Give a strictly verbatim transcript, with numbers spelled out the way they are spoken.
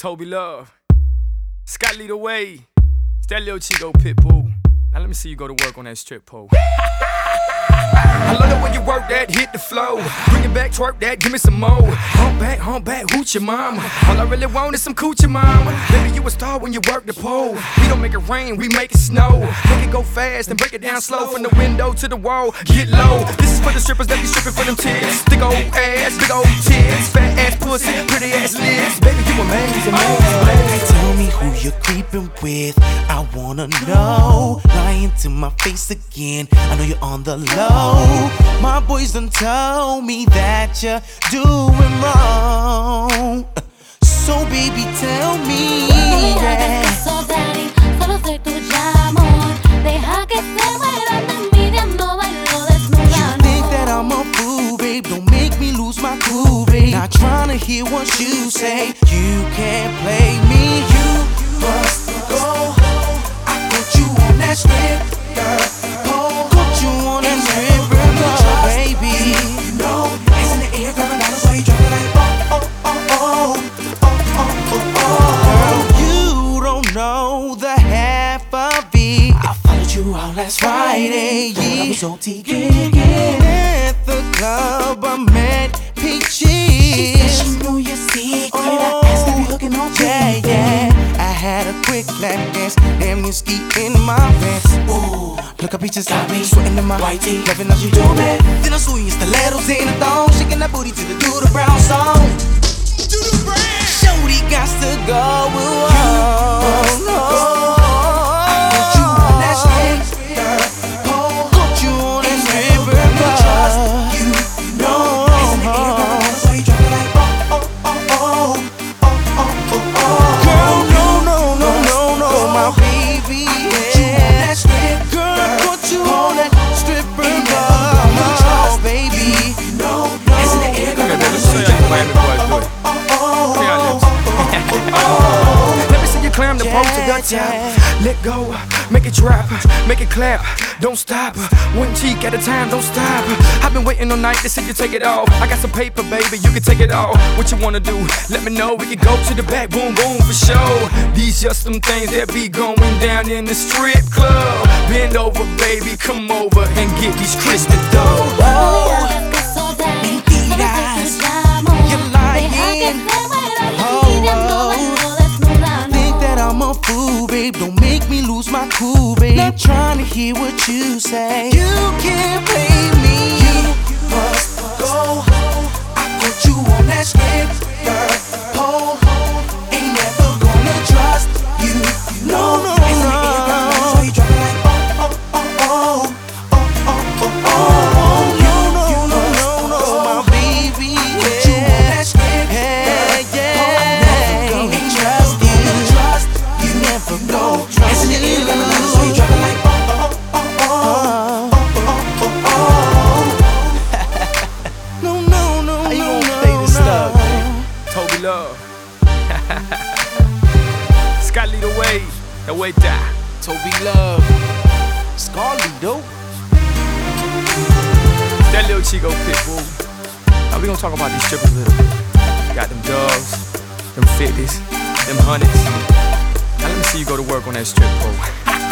Toby Love. Scott lead the way. It's that Lil Chico Pitbull. Now let me see you go to work on that strip pole. I love it when you work that, hit the flow. Bring it back, twerk that, give me some more. Hump back, hump back, hoot your mama. All I really want is some coochie mama. Baby, you a star when you work the pole. We don't make it rain, we make it snow. Make it go fast and break it down slow. From the window to the wall, get low. This is for the strippers that be stripping for them tits. Big old ass, big old tits. Fat ass pussy, pretty ass lips. Baby, you amazing, amazing, amazing. Tell me who you're creeping with, I wanna know. Lying to my face again, I know you're on the low. My boys done tell me that you're doing wrong. So baby, tell me, yeah. So daddy, solo soy tuya, amor. Deja que se mueran de envidia, no bailo desnuda. You think that I'm a fool, babe? Don't make me lose my cool, babe. Not trying to hear what you say. You can't play me, you must go. I put you on that strip, girl. Put you on that strip, girl, baby. You know, hands in the air, girl, and I know you jumping like oh, oh, oh, oh, oh, oh, oh. Girl, you don't know the half of it. I followed you out last Friday, yeah. I was O T gigging at the club. I met Peaches. She said she knew your secret. Oh, I asked if you looking on yeah, yeah. I had a quick lap dance, damn you ski in my pants. Ooh, look up, Peaches got me sweating in my white tee, loving how you do it. Then I saw you in stilettos in a thong, shaking that booty to the do the brown song. Do the brown. Shorty got to go. Oh, no. Climb the pole to the top. Let go, make it drop, make it clap. Don't stop, one cheek at a time, don't stop. I've been waiting all night to see you take it off. I got some paper, baby, you can take it off. What you wanna do? Let me know, we can go to the back, boom, boom, for sure. These just some things that be going down in the strip club. Bend over, baby, come over and get these crispy dough. Oh, mentiras, you're lying. I'm a fool, babe. Don't make me lose my cool, babe. Not trying to hear what you say. You can't play me. You must go. I put you on that strip, girl. Pole. Ain't never gonna trust you. No, no, no. So you dropping like oh, oh, oh, oh, oh, oh, oh. You know, you know, no, no, my baby. Put you on that strip, yeah, yeah. Ain't trust you. Never go trust you. So you dropping like oh, oh, oh, oh, oh, oh, oh. No, no, no, how you no, gonna no, play this no. stuff, man? Toby Love. Scott lead the way, the way down. Toby Love, Scarlito. That Lil Chico Pitbull. Now we gonna talk about these strippers a little bit. Got them doves, them fifties, them hundreds. Now let me see you go to work on that strip pole.